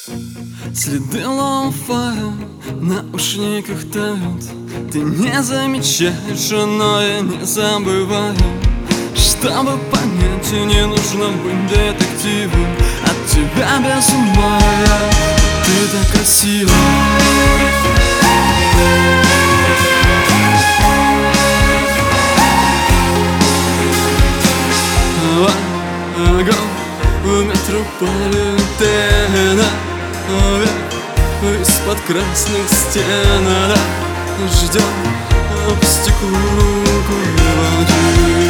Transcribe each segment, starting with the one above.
Следы лоу-фая в наушниках тают. Ты не замечаешь, но я не забываю. Чтобы понять, не нужно быть детективом. От тебя без ума, ты так красива. Вагон у метрополитена, из-под красных стен, ждем по стеклу воды.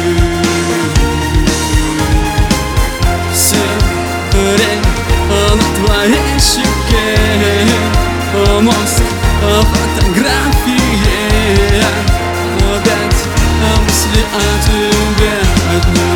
Сирень на твоей щеке, мозг фотографии, опять мысли о тебе одни.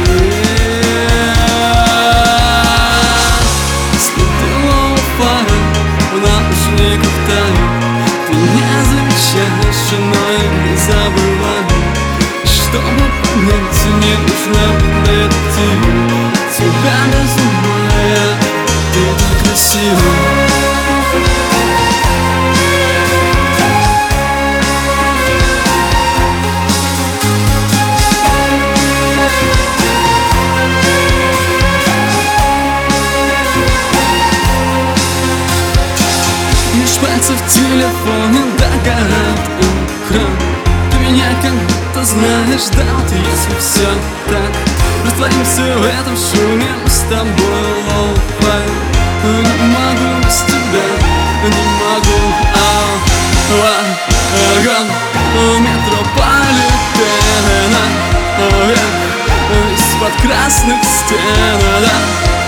Следы лоу-фая в наушниках тают. Ты не замечаешь, но я не забываю. Чтобы понять, не нужно найти тебя без ума, ты так красива. Меж пальцев в телефоне догорает экран. Ты меня как будто знаешь, да вот если все так, растворимся в этом шуме, мы с тобой лоу-фай. Не могу без тебя, не могу. Вагон у метрополитена, из-под красных стен,